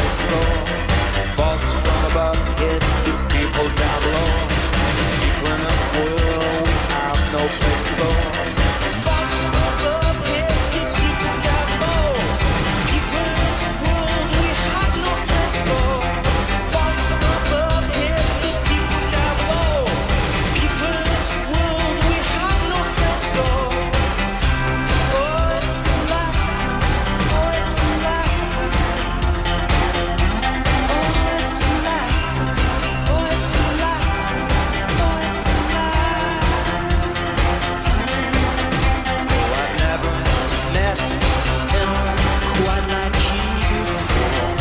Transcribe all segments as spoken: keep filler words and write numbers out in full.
place for. Thoughts from above hit the people down below. People in this world, we have no place to go. Thoughts from above hit the people down below. People in this world, we have no place to go. Thoughts from above hit the people down below. People in this world, we have no place to go. Oh, it's the last time. Oh, it's the last time. Oh, it's the last time. Oh, it's the last time. Oh, it's the last time. Oh, I've never met anyone quite like you before.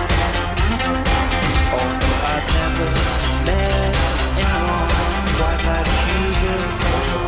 Oh, no, I've never met anyone quite like you before.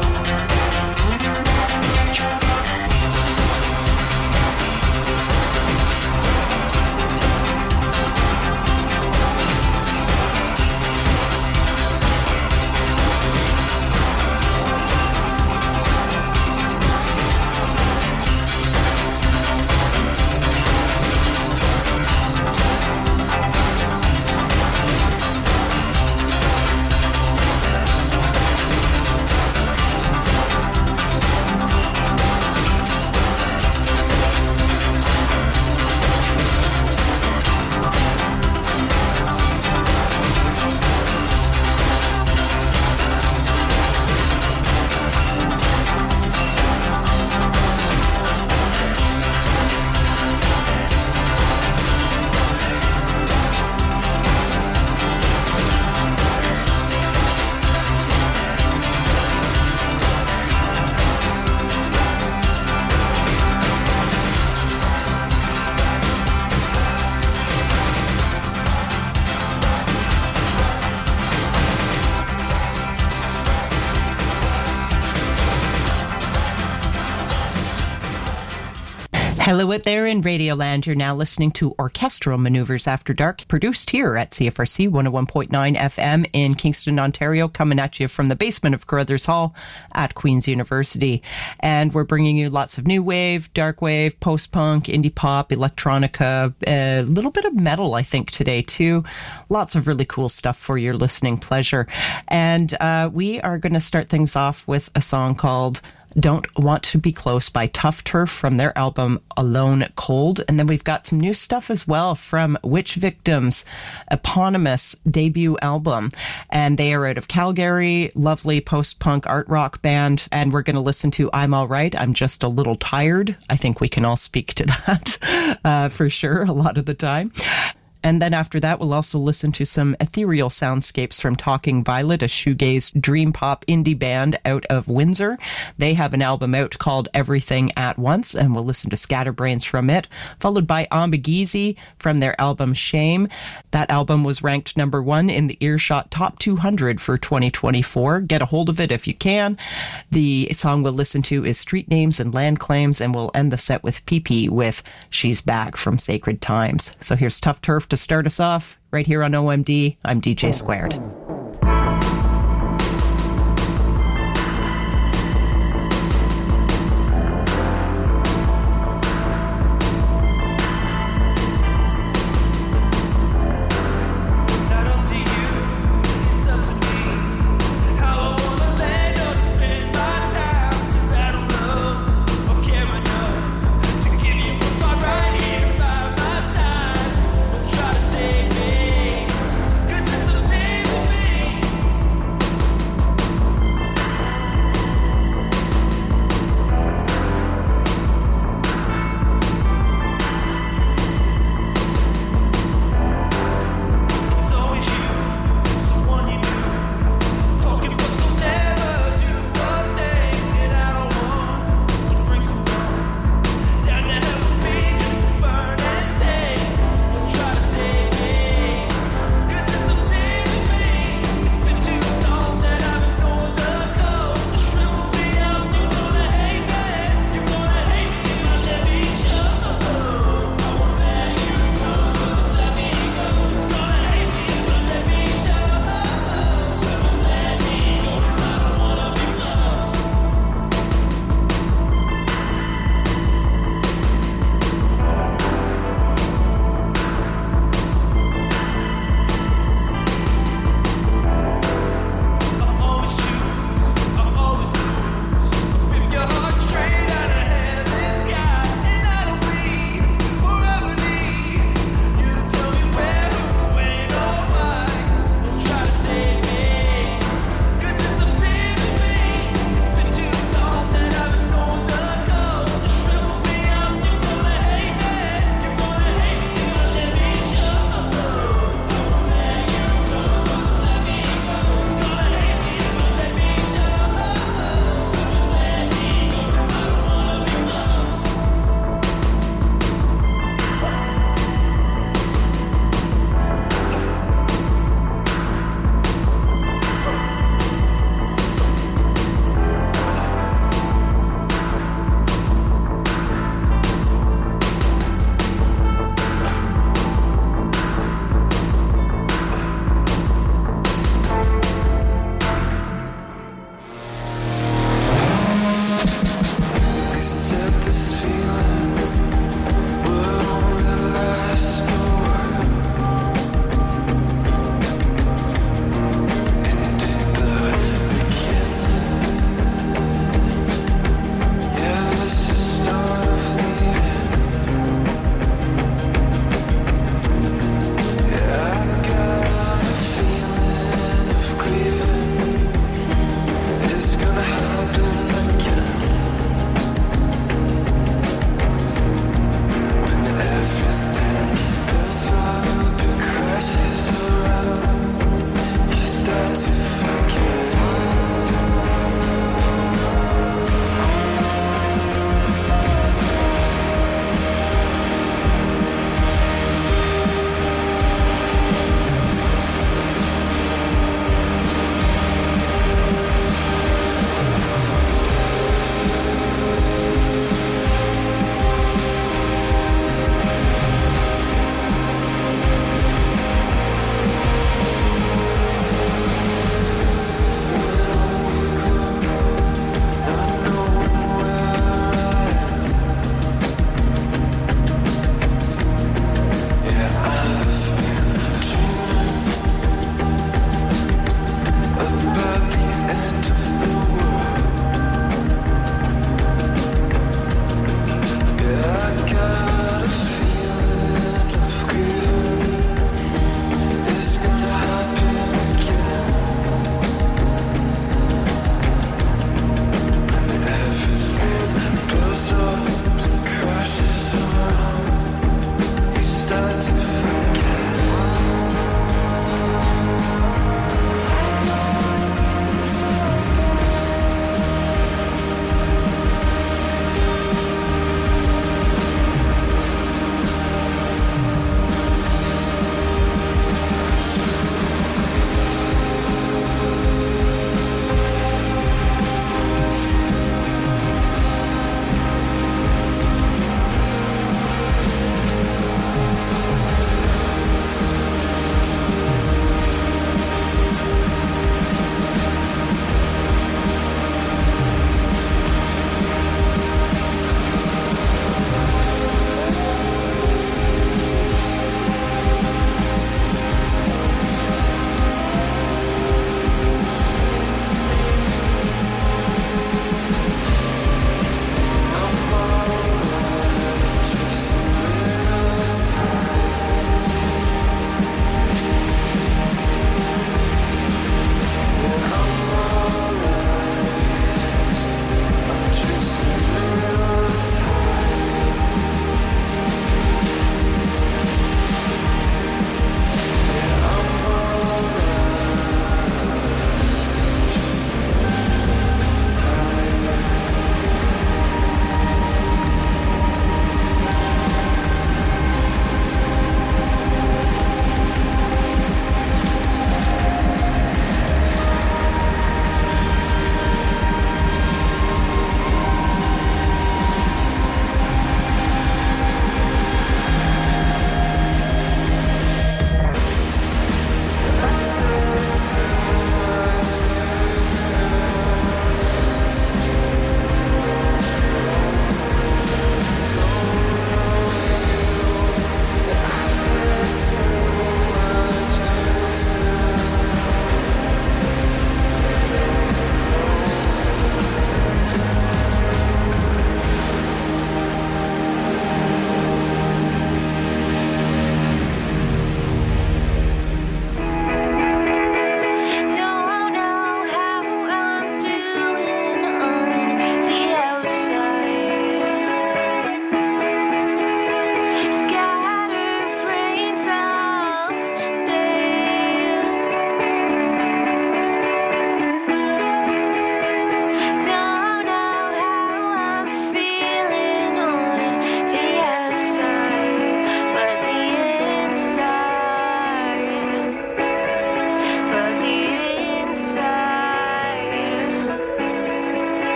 Hello out there in Radioland. You're now listening to Orchestral Maneuvers After Dark, produced here at C F R C one oh one point nine F M in Kingston, Ontario, coming at you from the basement of Carruthers Hall at Queen's University. And we're bringing you lots of new wave, dark wave, post-punk, indie pop, electronica, a little bit of metal, I think, today too. Lots of really cool stuff for your listening pleasure. And uh, we are going to start things off with a song called Don't Want to Be Close by Tough Turf from their album Alone Cold. And then we've got some new stuff as well from Witch Victims' eponymous debut album. And they are out of Calgary, lovely post-punk art rock band. And we're going to listen to I'm All Right, I'm Just a Little Tired. I think we can all speak to that uh, for sure a lot of the time. And then after that, we'll also listen to some ethereal soundscapes from Talking Violet, a shoegaze dream pop indie band out of Windsor. They have an album out called Everything at Once, and we'll listen to Scatterbrains from it, followed by Ambigizi from their album Shame. That album was ranked number one in the Earshot Top two hundred for twenty twenty-four. Get a hold of it if you can. The song we'll listen to is Street Names and Land Claims, and we'll end the set with P P with She's Back from Sacred Times. So here's Tough Turf to start us off right here on O M D. I'm D J Squared. Try to save me, 'cause it's the same with me.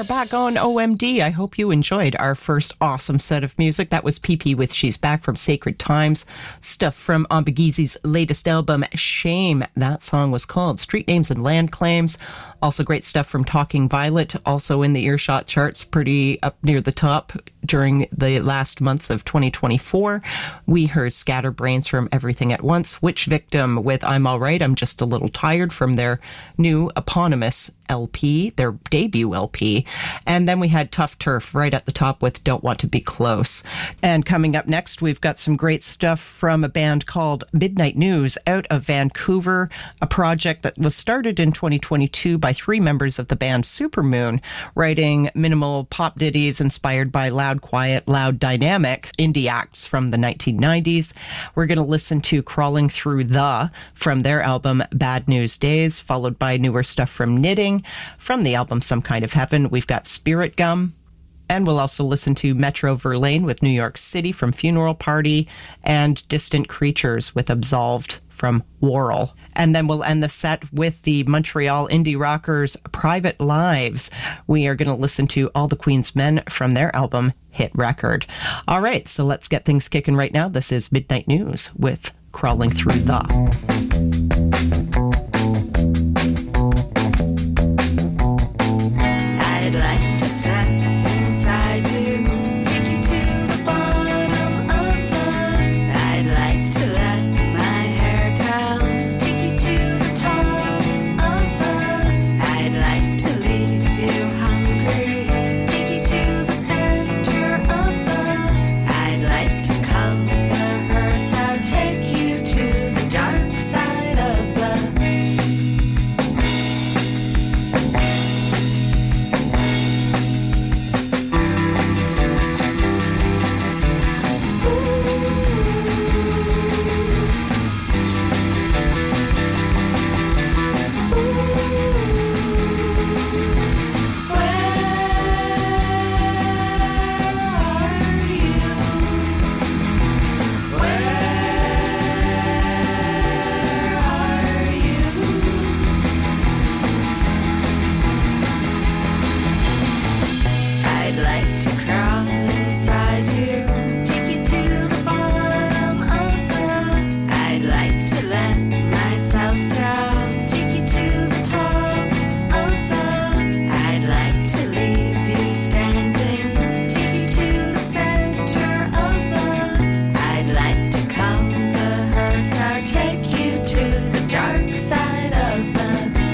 back on O M D. I hope you enjoyed our first awesome set of music. That was P P with She's Back from Sacred Times. Stuff from Ombigizi's latest album, Shame. That song was called Street Names and Land Claims. Also great stuff from Talking Violet, also in the Earshot charts, pretty up near the top during the last months of twenty twenty-four. We heard Scatterbrains from Everything at Once, Witch Victim with I'm Alright, I'm Just a Little Tired from their new eponymous L P, their debut L P. And then we had Tough Turf right at the top with Don't Want to Be Close. And coming up next, we've got some great stuff from a band called Midnight News out of Vancouver, a project that was started in twenty twenty-two by three members of the band Supermoon, writing minimal pop ditties inspired by loud, quiet, loud, dynamic indie acts from the nineteen nineties. We're going to listen to Crawling Through the from their album Bad News Days, followed by newer stuff from Knitting. From the album Some Kind of Heaven, we've got Spirit Gum. And we'll also listen to Metro Verlaine with New York City from Funeral Party, and Distant Creatures with Absolved from Worrell. And then we'll end the set with the Montreal indie rockers Private Lives. We are going to listen to All the Queen's Men from their album Hit Record. All right, so let's get things kicking right now. This is Midnight News with Crawling Through the... I'd like to step inside you, take you to the bottom of the. I'd like to let my hair down, take you to the top of the. I'd like to leave you hungry, take you to the center of the. I'd like to cull the herds out, take you to the dark side of the. I'd like to crawl inside you, take you to the bottom of the. I'd like to let myself down, take you to the top of the. I'd like to leave you standing, take you to the center of the. I'd like to cull the herds out, take you to the dark side of the.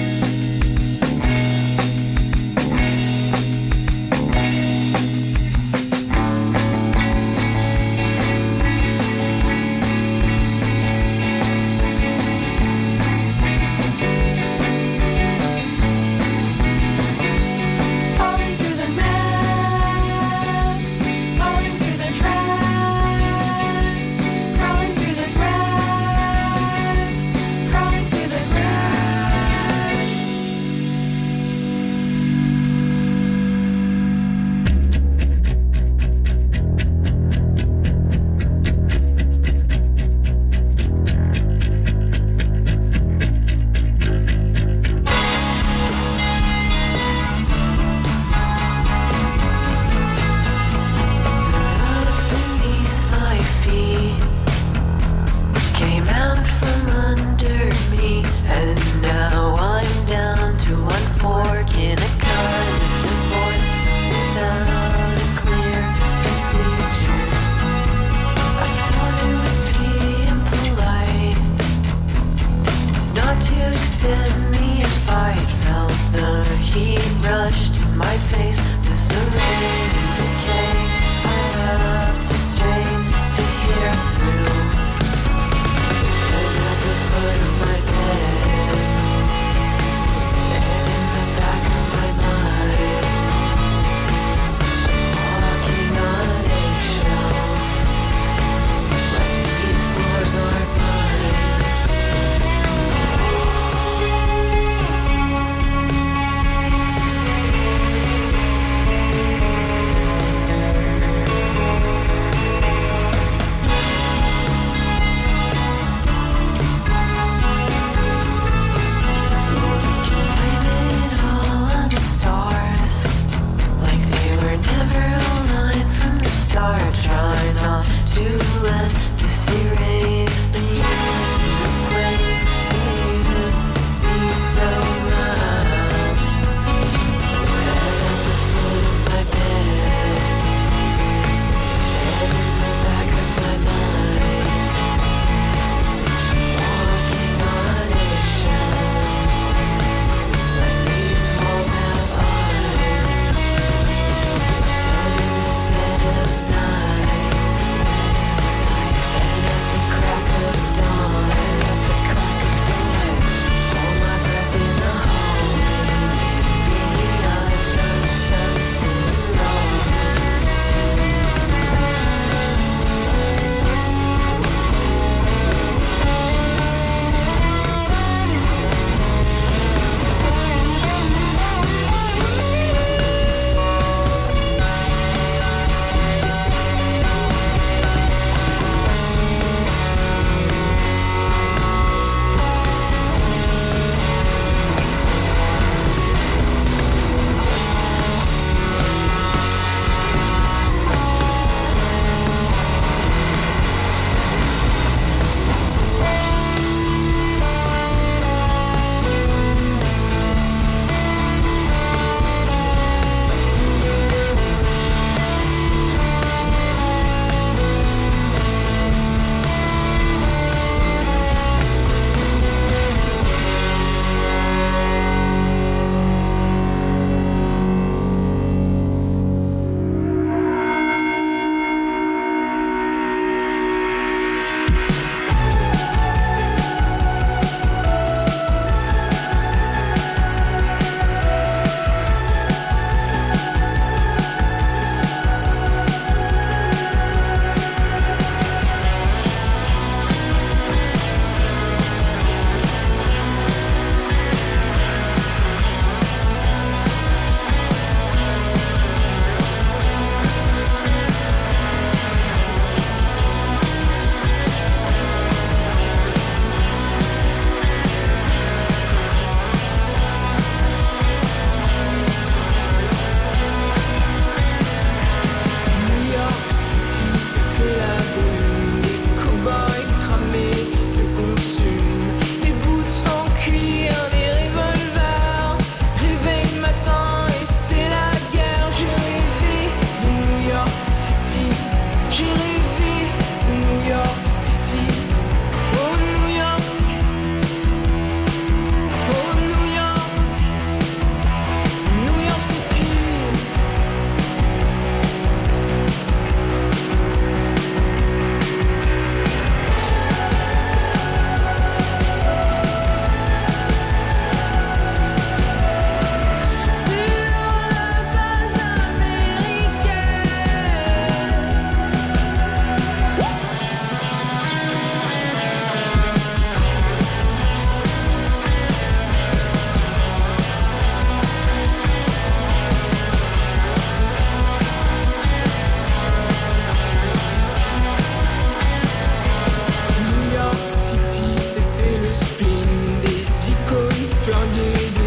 Falling through the maps, falling through the tracks, crawling through the grass, crawling through the grass. Beneath my feet came out from under me, and now I'm down to one fork in a kind of divorce without a clear procedure. I thought it would be impolite not to extend the invite. Felt the heat rush to my face with the rain and decay. I have to strain to hear through. It's at the foot of my bed, and in the back of my mind, walking on eggshells, like these floors aren't mine.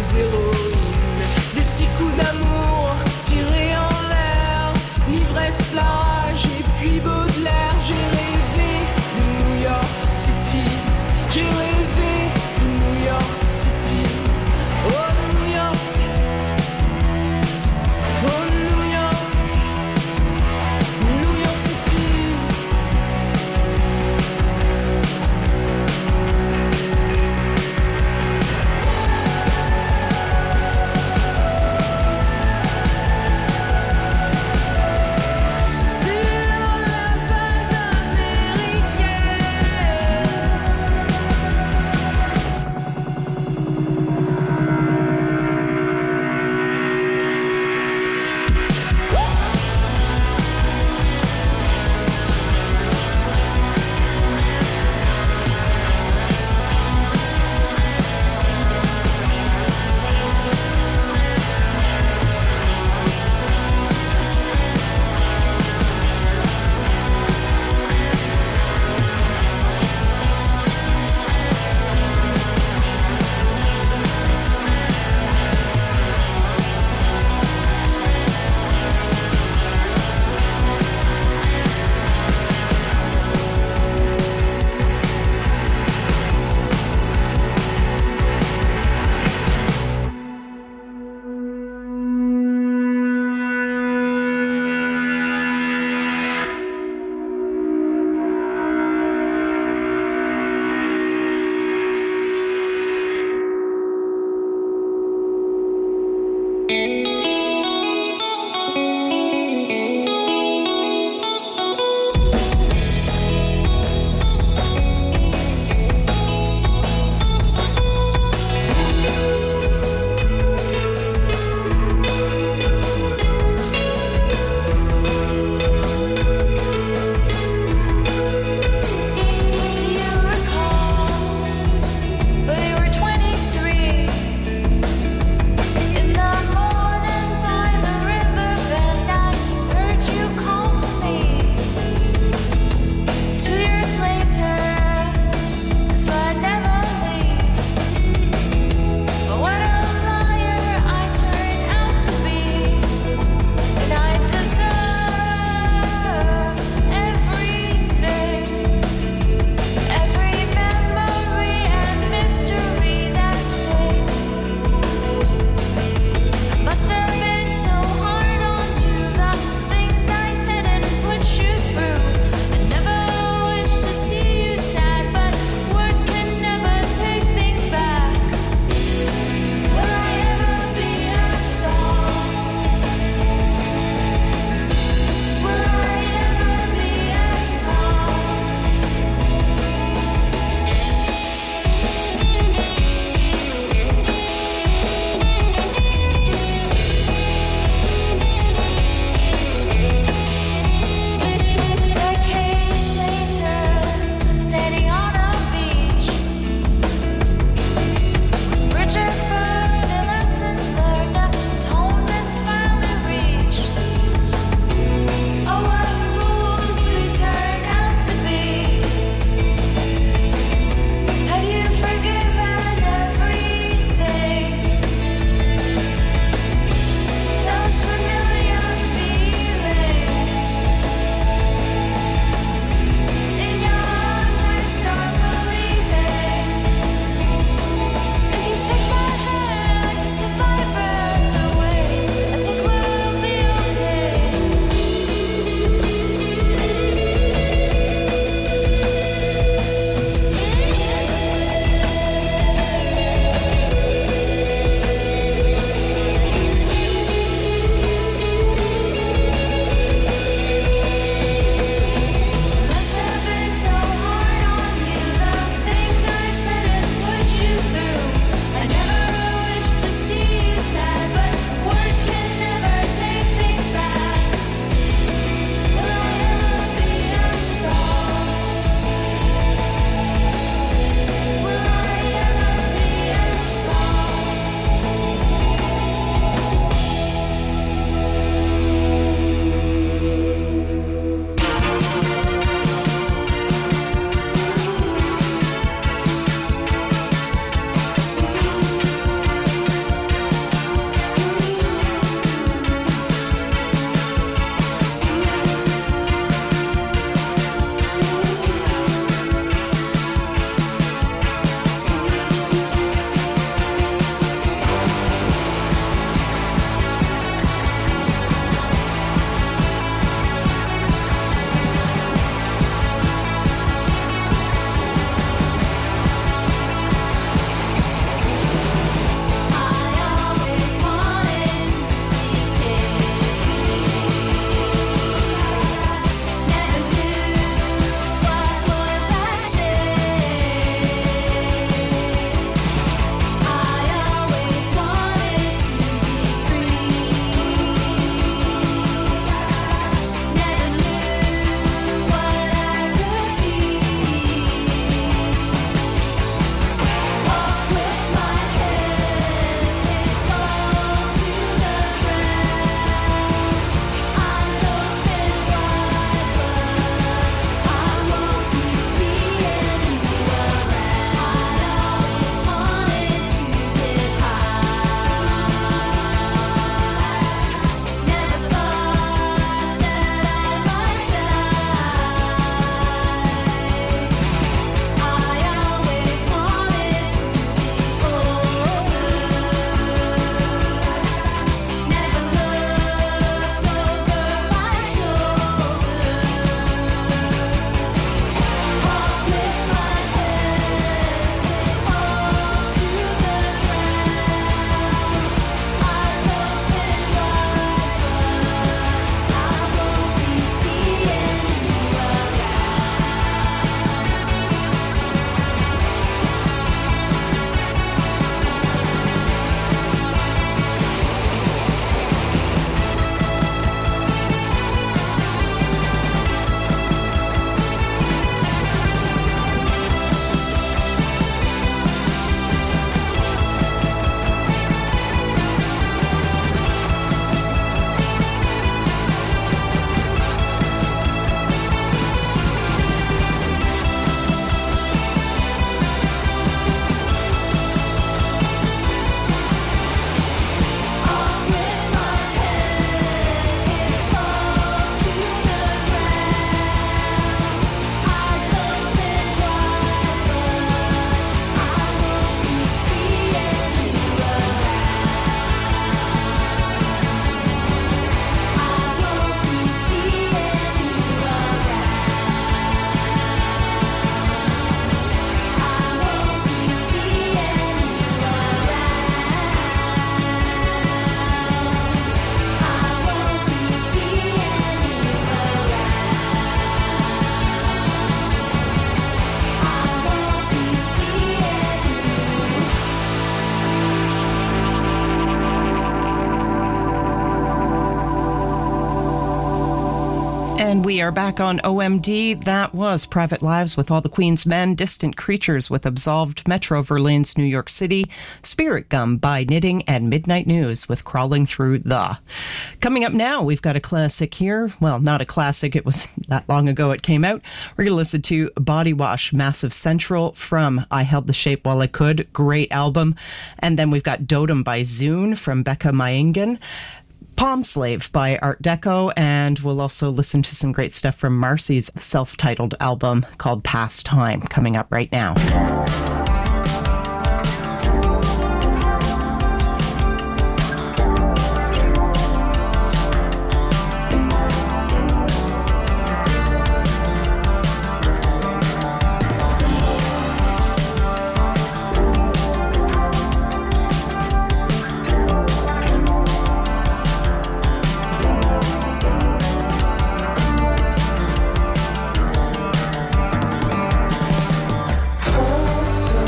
des héroïnes, des petits coups d'amour tirés en l'air, l'ivresse, la rage et puis Baudelaire. J'ai rêvé de New York City, j'ai rêvé de New York City. Oh New York, oh New York, New York City. And we are back on O M D. That was Private Lives with All the Queen's Men, Distant Creatures with Absolved, Metro Verlaines, New York City, Spirit Gum by Knitting, and Midnight News with Crawling Through the. Coming up now, we've got a classic here. Well, not a classic. It was that long ago it came out. We're going to listen to Body Wash, Massive Central from I Held the Shape While I Could. Great album. And then we've got Dotem by Zune from Becca Maingen. Palm Slave by Art Deco, and we'll also listen to some great stuff from Marcy's self-titled album called Past Time, coming up right now. Closer.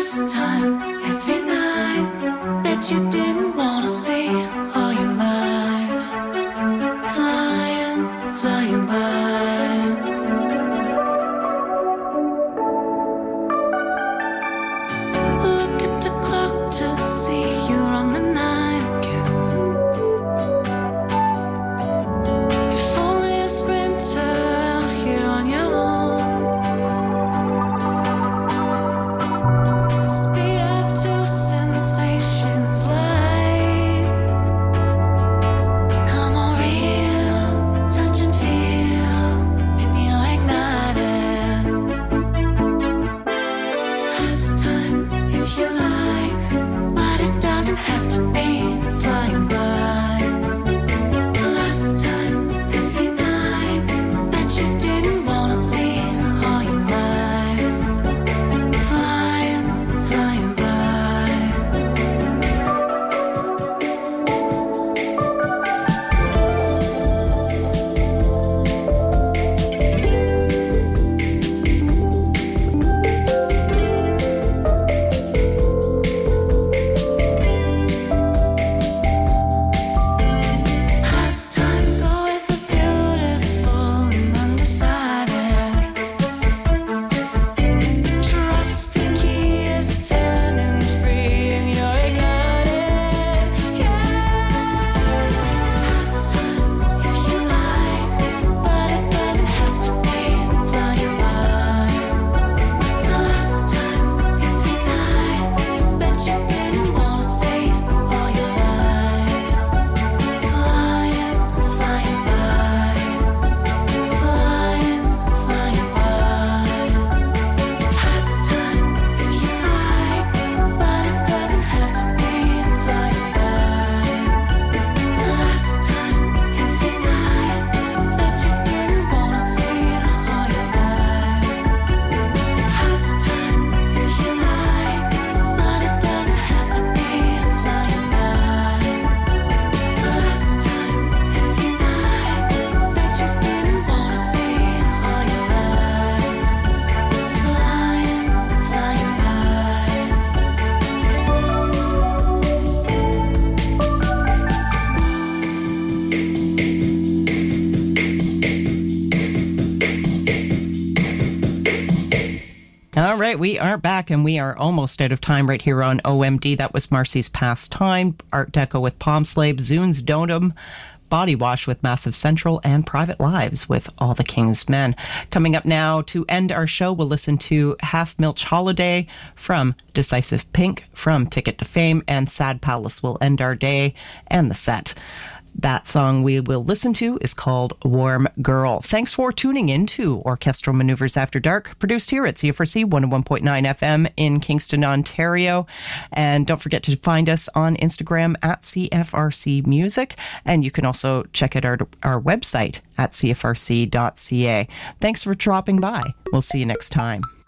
Last time, every night that you didn't want to see all your life, flying, flying by. Look at the clock to see you're on the nine again. If only a sprinter out here on your own. Speed up to sensations light. Come on, real, touch and feel, and you're ignited. Last time, if you like, but it doesn't have to be flying by. Last time, every night that you didn't want to see all your life, flying, flying by. Last time, go with the beautiful and undecided. Trust the key is turning free and you're ignited. Yeah. Last time, if you like, but it doesn't have to be flying by. Last time, every night that you didn't want to see all your life, flying, flying by, flying, flying by. Last time, if you like, but it doesn't have to be flying by. Last time, every night that you didn't want to see all your life. Last time, if you like, but it doesn't have to be flying by. Last time, every night that you didn't want to see all your life, flying, flying by. All right, we are back, and we are almost out of time right here on O M D. That was Marcy's Past Time, Art Deco with Palm Slave, Zune's Dotem, Body Wash with Massive Central, and Private Lives with All the King's Men. Coming up now to end our show, we'll listen to Half Milch Holiday from Decisive Pink, from Ticket to Fame, and Sad Palace will end our day and the set. That song we will listen to is called Warm Girl. Thanks for tuning in to Orchestral Maneuvers After Dark, produced here at C F R C one oh one point nine F M in Kingston, Ontario. And don't forget to find us on Instagram at C F R C Music. And you can also check out our, our website at C F R C dot C A. Thanks for dropping by. We'll see you next time.